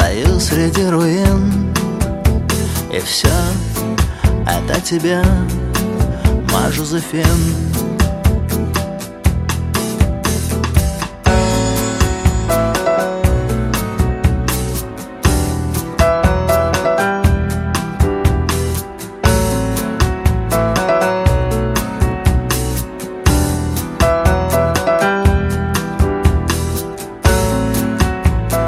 стою среди руин, и все это тебе, моя Жозефин.